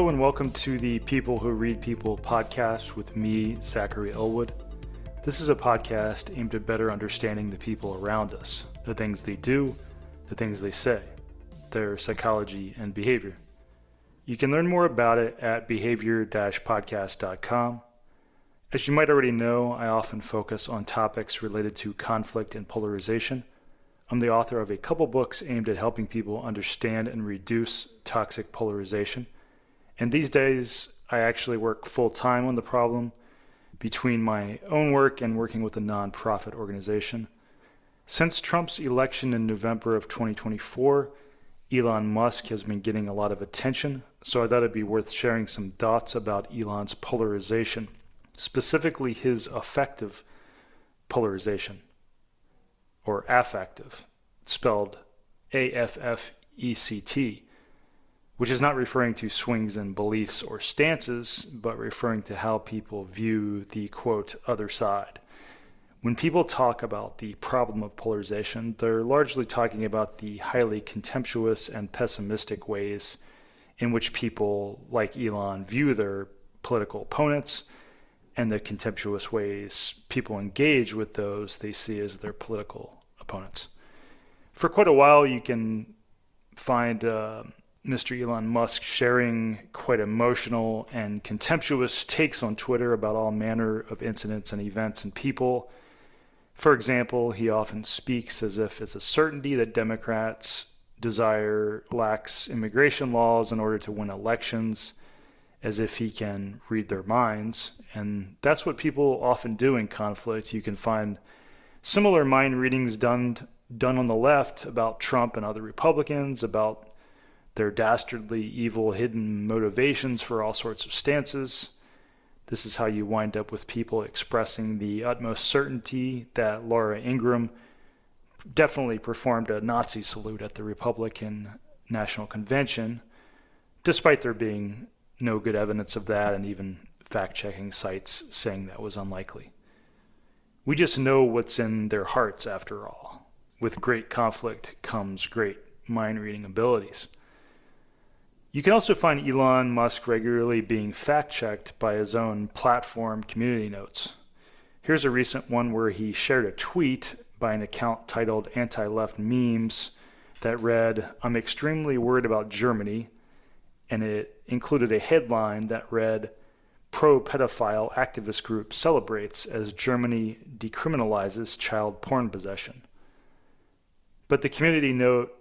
Hello and welcome to the People Who Read People podcast with me, Zachary Elwood. This is a podcast aimed at better understanding the people around us, the things they do, the things they say, their psychology and behavior. You can learn more about it at behavior-podcast.com. As you might already know, I often focus on topics related to conflict and polarization. I'm the author of a couple books aimed at helping people understand and reduce toxic polarization. And these days, I actually work full-time on the problem between my own work and working with a nonprofit organization. Since Trump's election in November of 2024, Elon Musk has been getting a lot of attention, so I thought it'd be worth sharing some thoughts about Elon's polarization, specifically his affective polarization, or affective, spelled A-F-F-E-C-T, which is not referring to swings in beliefs or stances, but referring to how people view the, quote, other side. When people talk about the problem of polarization, they're largely talking about the highly contemptuous and pessimistic ways in which people like Elon view their political opponents, and the contemptuous ways people engage with those they see as their political opponents. For quite a while, you can find Mr. Elon Musk sharing quite emotional and contemptuous takes on Twitter about all manner of incidents and events and people. For example, he often speaks as if it's a certainty that Democrats desire lax immigration laws in order to win elections, as if he can read their minds. And that's what people often do in conflict. You can find similar mind readings done on the left about Trump and other Republicans, about their dastardly evil hidden motivations for all sorts of stances. This is how you wind up with people expressing the utmost certainty that Laura Ingraham definitely performed a Nazi salute at the Republican National Convention, despite there being no good evidence of that, and even fact-checking sites saying that was unlikely. We just know what's in their hearts, after all. With great conflict comes great mind-reading abilities. You can also find Elon Musk regularly being fact-checked by his own platform community notes. Here's a recent one where he shared a tweet by an account titled Anti-Left Memes that read, "I'm extremely worried about Germany," and it included a headline that read, "Pro-pedophile activist group celebrates as Germany decriminalizes child porn possession." But the community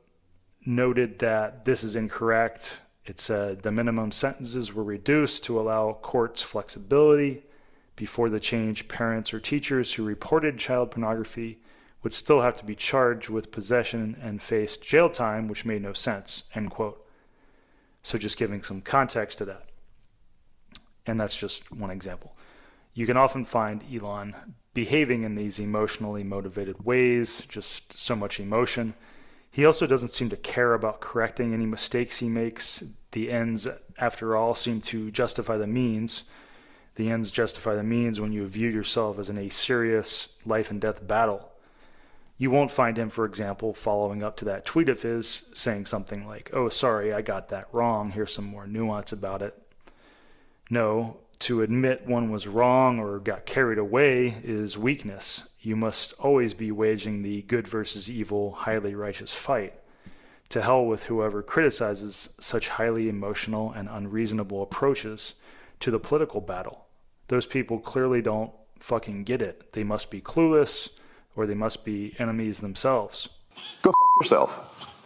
noted that this is incorrect. It said the minimum sentences were reduced to allow courts flexibility. Before the change, parents or teachers who reported child pornography would still have to be charged with possession and face jail time, which made no sense, end quote. So just giving some context to that. And that's just one example. You can often find Elon behaving in these emotionally motivated ways, just so much emotion. He also doesn't seem to care about correcting any mistakes he makes. The ends, after all, seem to justify the means. The ends justify the means when you view yourself as in a serious life and death battle. You won't find him, for example, following up to that tweet of his, saying something like, "Oh, sorry, I got that wrong. Here's some more nuance about it." No, to admit one was wrong or got carried away is weakness. You must always be waging the good versus evil, highly righteous fight. To hell with whoever criticizes such highly emotional and unreasonable approaches to the political battle. Those people clearly don't fucking get it. They must be clueless, or they must be enemies themselves. Go f*** yourself.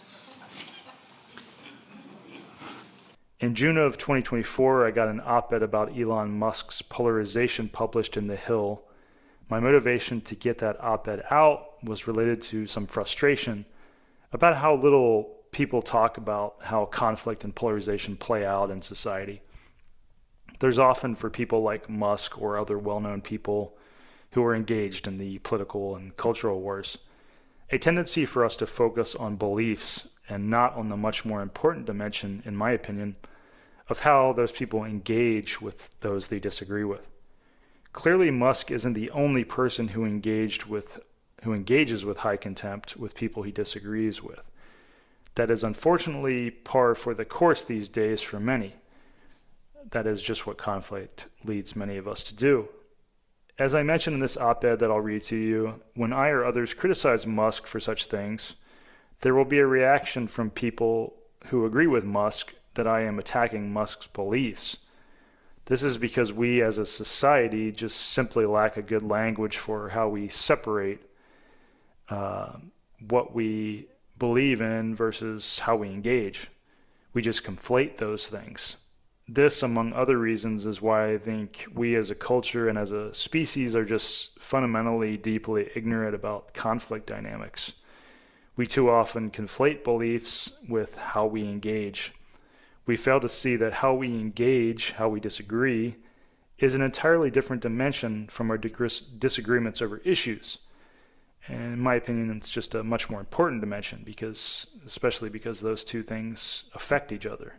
In June of 2024, I got an op-ed about Elon Musk's polarization published in The Hill. My motivation to get that op-ed out was related to some frustration about how little people talk about how conflict and polarization play out in society. There's often, for people like Musk or other well-known people who are engaged in the political and cultural wars, a tendency for us to focus on beliefs and not on the much more important dimension, in my opinion, of how those people engage with those they disagree with. Clearly, Musk isn't the only person who engages with high contempt with people he disagrees with. That is unfortunately par for the course these days for many. that is just what conflict leads many of us to do. As I mentioned in this op-ed that I'll read to you, when I or others criticize Musk for such things, there will be a reaction from people who agree with Musk that I am attacking Musk's beliefs. This is because we as a society just simply lack a good language for how we separate what we believe in versus how we engage. We just conflate those things. This, among other reasons, is why I think we as a culture and as a species are just fundamentally deeply ignorant about conflict dynamics. We too often conflate beliefs with how we engage. We fail to see that how we engage, how we disagree, is an entirely different dimension from our disagreements over issues. And in my opinion, it's just a much more important dimension, especially because those two things affect each other.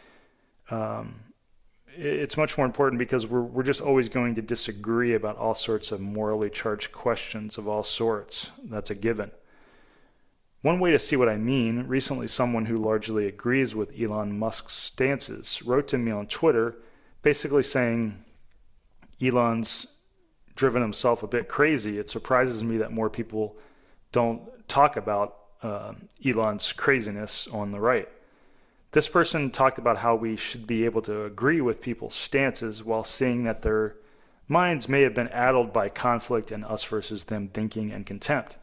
It's much more important because we're just always going to disagree about all sorts of morally charged questions of all sorts. That's a given. One way to see what I mean, recently someone who largely agrees with Elon Musk's stances wrote to me on Twitter basically saying Elon's driven himself a bit crazy. It surprises me that more people don't talk about Elon's craziness on the right. This person talked about how we should be able to agree with people's stances while seeing that their minds may have been addled by conflict and us versus them thinking and contempt.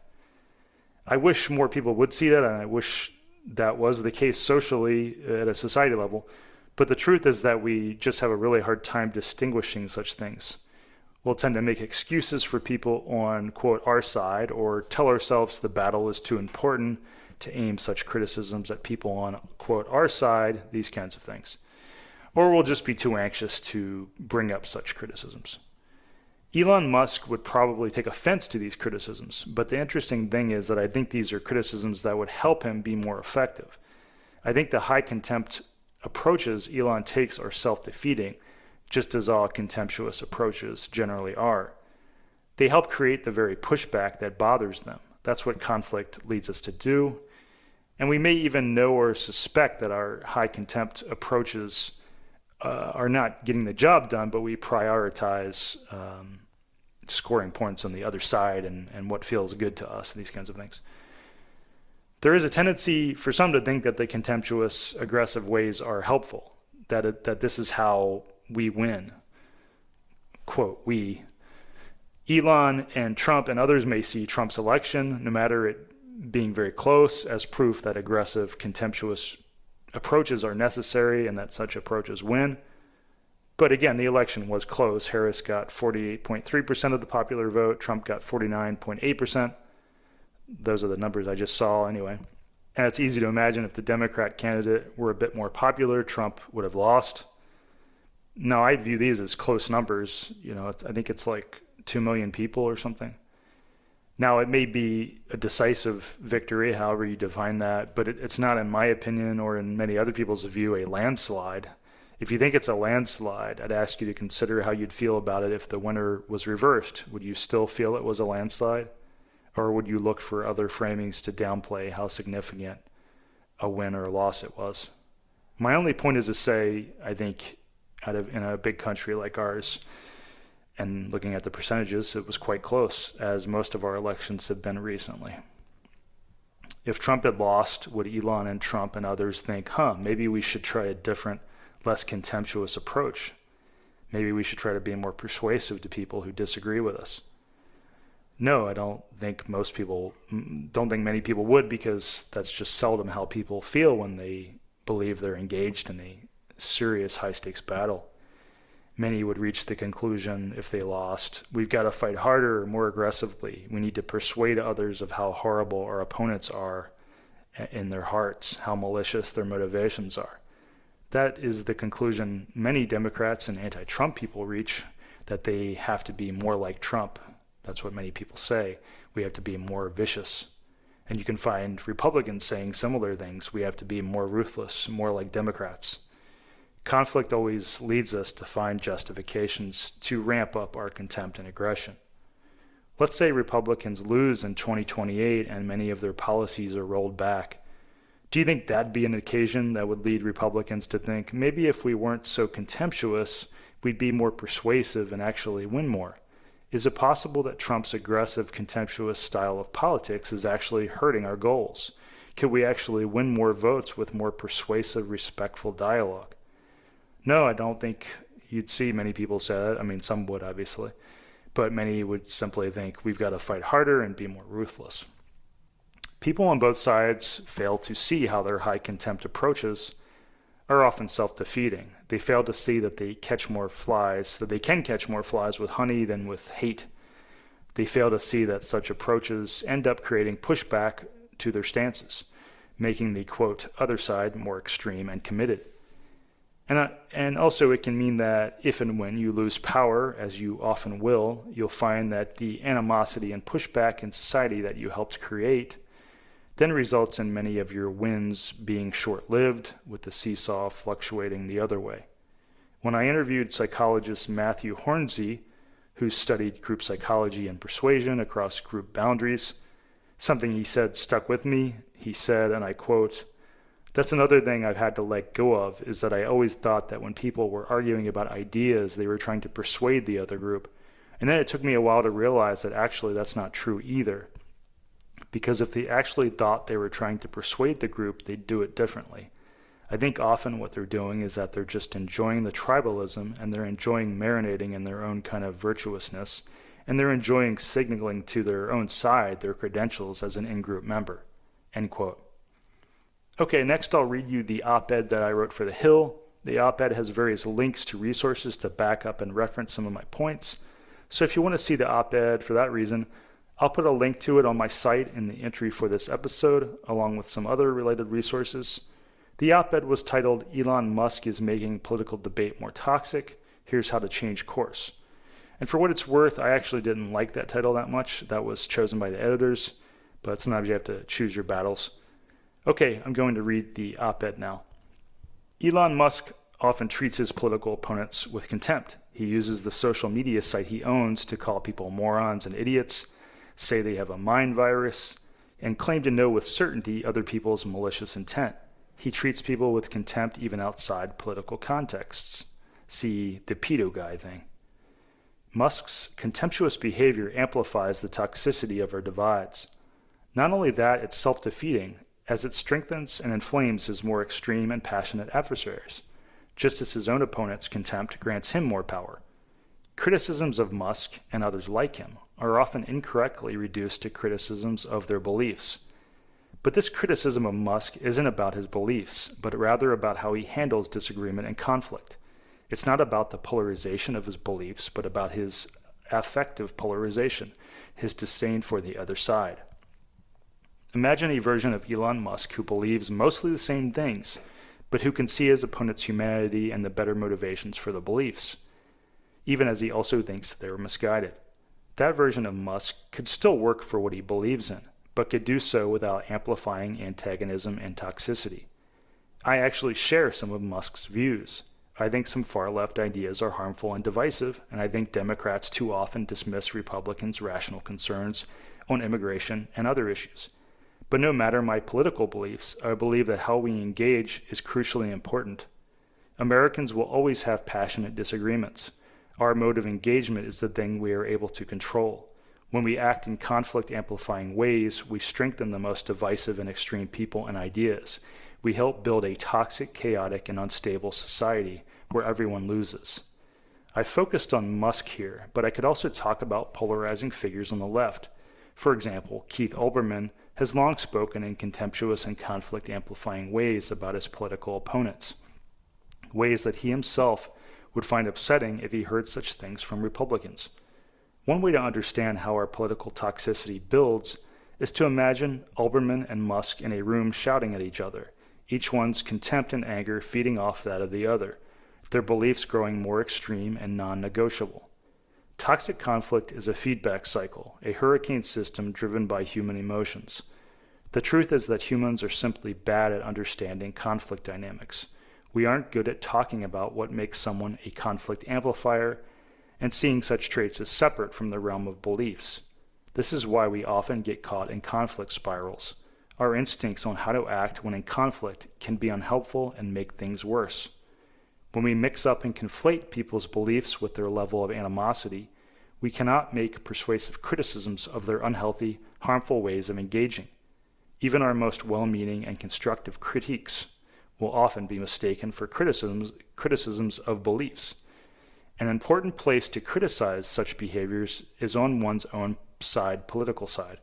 I wish more people would see that, and I wish that was the case socially at a society level, but the truth is that we just have a really hard time distinguishing such things. We'll tend to make excuses for people on, quote, our side, or tell ourselves the battle is too important to aim such criticisms at people on, quote, our side, these kinds of things. Or we'll just be too anxious to bring up such criticisms. Elon Musk would probably take offense to these criticisms, but the interesting thing is that I think these are criticisms that would help him be more effective. I think the high contempt approaches Elon takes are self-defeating, just as all contemptuous approaches generally are. They help create the very pushback that bothers them. That's what conflict leads us to do. And we may even know or suspect that our high contempt approaches are not getting the job done, but we prioritize scoring points on the other side and what feels good to us, these kinds of things. There is a tendency for some to think that the contemptuous, aggressive ways are helpful, that this is how we win. Quote, we. Elon and Trump and others may see Trump's election, no matter it being very close, as proof that aggressive, contemptuous approaches are necessary and that such approaches win. But again, the election was close. Harris got 48.3% of the popular vote. Trump got 49.8%. Those are the numbers I just saw anyway. And it's easy to imagine if the Democrat candidate were a bit more popular, Trump would have lost. Now, I view these as close numbers. I think it's like 2 million people or something. Now, it may be a decisive victory, however you define that, but it's not, in my opinion, or in many other people's view, a landslide. If you think it's a landslide, I'd ask you to consider how you'd feel about it if the winner was reversed. Would you still feel it was a landslide? Or would you look for other framings to downplay how significant a win or a loss it was? My only point is to say, I think, in a big country like ours, and looking at the percentages, it was quite close, as most of our elections have been recently. If Trump had lost, would Elon and Trump and others think, maybe we should try a different, less contemptuous approach? Maybe we should try to be more persuasive to people who disagree with us? No, I don't think many people would, because that's just seldom how people feel when they believe they're engaged in a serious high-stakes battle. Many would reach the conclusion, if they lost, we've got to fight harder, more aggressively. We need to persuade others of how horrible our opponents are in their hearts, how malicious their motivations are. That is the conclusion many Democrats and anti-Trump people reach, that they have to be more like Trump. That's what many people say. We have to be more vicious. And you can find Republicans saying similar things. We have to be more ruthless, more like Democrats. Conflict always leads us to find justifications to ramp up our contempt and aggression. Let's say Republicans lose in 2028 and many of their policies are rolled back. Do you think that'd be an occasion that would lead Republicans to think maybe if we weren't so contemptuous, we'd be more persuasive and actually win more? Is it possible that Trump's aggressive, contemptuous style of politics is actually hurting our goals? Could we actually win more votes with more persuasive, respectful dialogue? No, I don't think you'd see many people say that. I mean, some would, obviously. But many would simply think we've got to fight harder and be more ruthless. People on both sides fail to see how their high contempt approaches are often self-defeating. They fail to see that they can catch more flies with honey than with hate. They fail to see that such approaches end up creating pushback to their stances, making the, quote, other side more extreme and committed. And also it can mean that if and when you lose power, as you often will, you'll find that the animosity and pushback in society that you helped create then results in many of your wins being short-lived, with the seesaw fluctuating the other way. When I interviewed psychologist Matthew Hornsey, who studied group psychology and persuasion across group boundaries, something he said stuck with me. He said, and I quote, "That's another thing I've had to let go of, is that I always thought that when people were arguing about ideas, they were trying to persuade the other group. And then it took me a while to realize that actually that's not true either. Because if they actually thought they were trying to persuade the group, they'd do it differently. I think often what they're doing is that they're just enjoying the tribalism, and they're enjoying marinating in their own kind of virtuousness, and they're enjoying signaling to their own side their credentials as an in-group member." End quote. Okay, next I'll read you the op-ed that I wrote for The Hill. The op-ed has various links to resources to back up and reference some of my points. So if you want to see the op-ed for that reason, I'll put a link to it on my site in the entry for this episode, along with some other related resources. The op-ed was titled, "Elon Musk is Making Political Debate More Toxic. Here's How to Change Course." And for what it's worth, I actually didn't like that title that much. That was chosen by the editors, but sometimes you have to choose your battles. Okay, I'm going to read the op-ed now. Elon Musk often treats his political opponents with contempt. He uses the social media site he owns to call people morons and idiots, say they have a mind virus, and claim to know with certainty other people's malicious intent. He treats people with contempt even outside political contexts. See the pedo guy thing. Musk's contemptuous behavior amplifies the toxicity of our divides. Not only that, it's self-defeating, as it strengthens and inflames his more extreme and passionate adversaries, just as his own opponents' contempt grants him more power. Criticisms of Musk, and others like him, are often incorrectly reduced to criticisms of their beliefs. But this criticism of Musk isn't about his beliefs, but rather about how he handles disagreement and conflict. It's not about the polarization of his beliefs, but about his affective polarization, his disdain for the other side. Imagine a version of Elon Musk who believes mostly the same things, but who can see his opponent's humanity and the better motivations for the beliefs, even as he also thinks they were misguided. That version of Musk could still work for what he believes in, but could do so without amplifying antagonism and toxicity. I actually share some of Musk's views. I think some far-left ideas are harmful and divisive, and I think Democrats too often dismiss Republicans' rational concerns on immigration and other issues. But no matter my political beliefs, I believe that how we engage is crucially important. Americans will always have passionate disagreements. Our mode of engagement is the thing we are able to control. When we act in conflict-amplifying ways, we strengthen the most divisive and extreme people and ideas. We help build a toxic, chaotic, and unstable society where everyone loses. I focused on Musk here, but I could also talk about polarizing figures on the left. For example, Keith Olbermann has long spoken in contemptuous and conflict-amplifying ways about his political opponents, ways that he himself would find upsetting if he heard such things from Republicans. One way to understand how our political toxicity builds is to imagine Olbermann and Musk in a room shouting at each other, each one's contempt and anger feeding off that of the other, their beliefs growing more extreme and non-negotiable. Toxic conflict is a feedback cycle, a hurricane system driven by human emotions. The truth is that humans are simply bad at understanding conflict dynamics. We aren't good at talking about what makes someone a conflict amplifier and seeing such traits as separate from the realm of beliefs. This is why we often get caught in conflict spirals. our instincts on how to act when in conflict can be unhelpful and make things worse. When we mix up and conflate people's beliefs with their level of animosity, we cannot make persuasive criticisms of their unhealthy, harmful ways of engaging. Even our most well-meaning and constructive critiques will often be mistaken for criticisms of beliefs. An important place to criticize such behaviors is on one's own political side,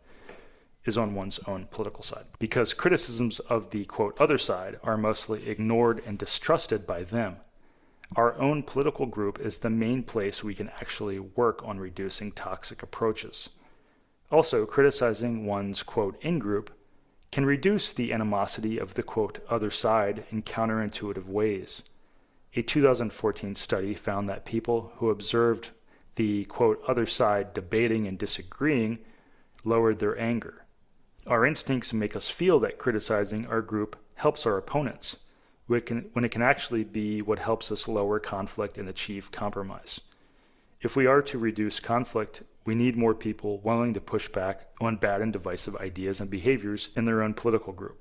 because criticisms of the, quote, other side are mostly ignored and distrusted by them. Our own political group is the main place we can actually work on reducing toxic approaches. Also, criticizing one's, quote, in-group can reduce the animosity of the, quote, other side in counterintuitive ways. A 2014 study found that people who observed the, quote, other side debating and disagreeing lowered their anger. Our instincts make us feel that criticizing our group helps our opponents, when it can actually be what helps us lower conflict and achieve compromise. If we are to reduce conflict, we need more people willing to push back on bad and divisive ideas and behaviors in their own political group.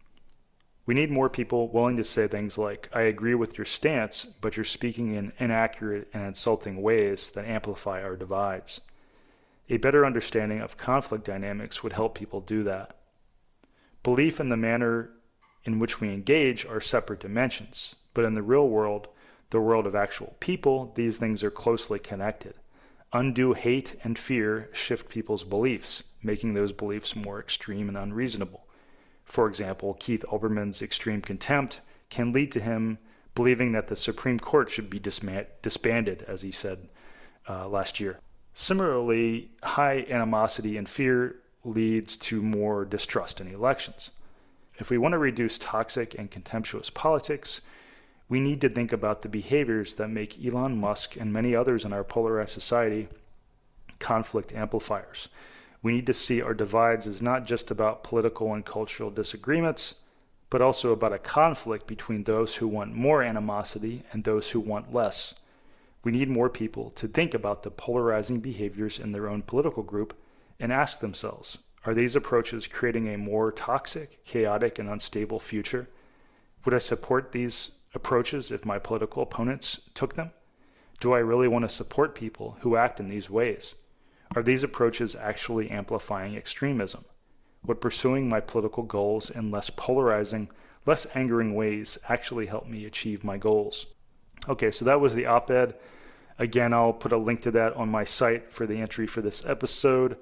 We need more people willing to say things like, I agree with your stance, but you're speaking in inaccurate and insulting ways that amplify our divides. A better understanding of conflict dynamics would help people do that. Belief in the manner in which we engage are separate dimensions, but in the real world, the world of actual people, these things are closely connected. Undue hate and fear shift people's beliefs, making those beliefs more extreme and unreasonable. For example, Keith Olbermann's extreme contempt can lead to him believing that the Supreme Court should be disbanded, as he said last year. Similarly, high animosity and fear leads to more distrust in elections. If we want to reduce toxic and contemptuous politics, we need to think about the behaviors that make Elon Musk and many others in our polarized society conflict amplifiers. We need to see our divides as not just about political and cultural disagreements, but also about a conflict between those who want more animosity and those who want less. We need more people to think about the polarizing behaviors in their own political group and ask themselves, are these approaches creating a more toxic, chaotic, and unstable future? Would I support these approaches if my political opponents took them? Do I really want to support people who act in these ways? Are these approaches actually amplifying extremism? Would pursuing my political goals in less polarizing, less angering ways actually help me achieve my goals? Okay, so that was the op-ed. Again, I'll put a link to that on my site for the entry for this episode.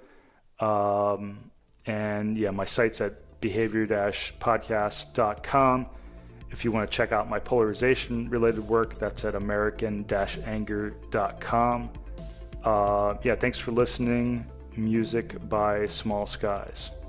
And yeah, my site's at behavior-podcast.com. If you want to check out my polarization-related work, that's at american-anger.com. Yeah, thanks for listening. Music by Small Skies.